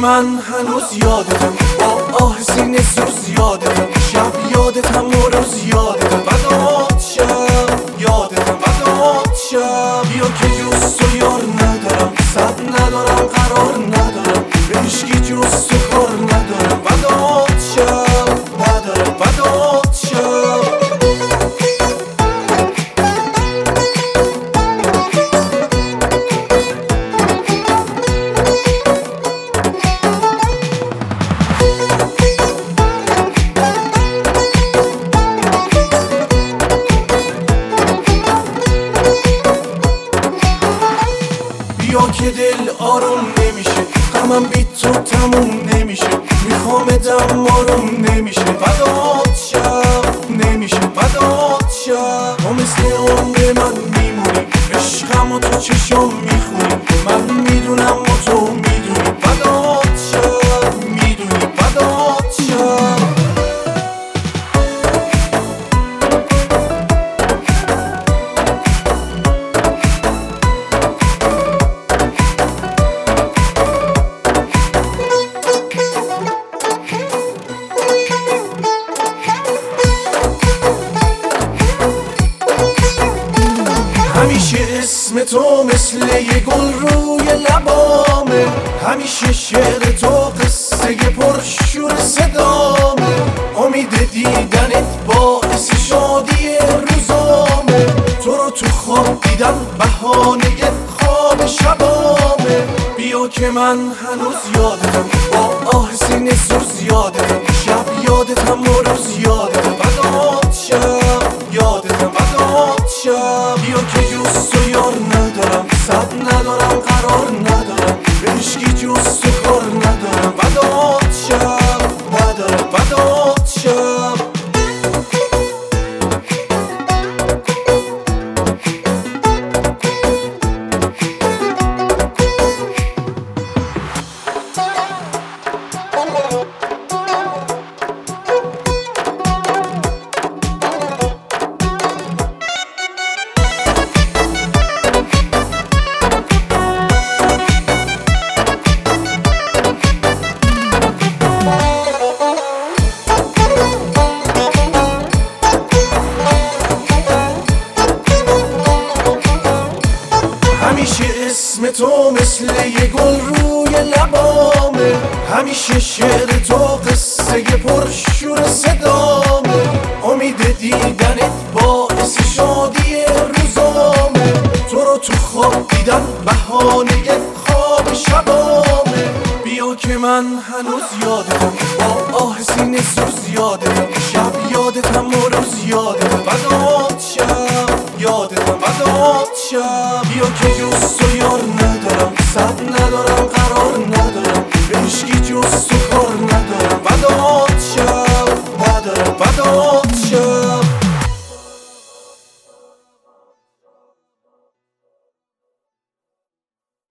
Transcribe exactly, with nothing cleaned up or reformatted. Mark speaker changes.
Speaker 1: من هنوز یادتم، با آه سینه سوز یادتم، شب یادتم و روز یادتم، بدات شب یادتم، بدات شب. بیا که جز تو یار ندارم، صد ندارم، قرار ندارم، به هیچکی جز تو کار ندارم، بدات شب ندارم، بدات شب. بیا که دل آروم نمیشه، غمم بی تو تموم نمیشه، میخوامدم آروم نمیشه، بدات شب نمیشه، بدات شب. تو مثل عمر من میمونی، عشقم و تو چشم میخونی، من میدونم و تو میدونی، بدات شب میدونی، بدات شب. همیشه اسم تو مثل یه گل روی لبامه، همیشه شعر تو قصه پرشور صدامه، امید دیدنت باعث شادی روزامه، تو رو تو خواب دیدن بهانه خواب شبامه. بیا که من هنوز یادتم، با آه سینه سوز یادتم، شب یادتم و روز یادتم، بدات شب یادتم، بدات شب. بیا که جز تو یار ندارم، صد ندارم، قرار ندارم، به هیچکی جز تو کار ندارم، بدات شب ندارم، بدات شب. همیشه اسم تو مثل یه گل روی لبامه، همیشه شعر تو قصه پرشور صدامه، امید دیدنت باعث شادی روزامه، تو رو تو خواب دیدن بهانه خواب شبامه. بیا که من هنوز یادتم، با آه سینه سوز یادتم، شب یادتم و روز یادتم، بدات شب یادتم، بدات شب. بیا که جز تو یار ندارم، صد ندارم،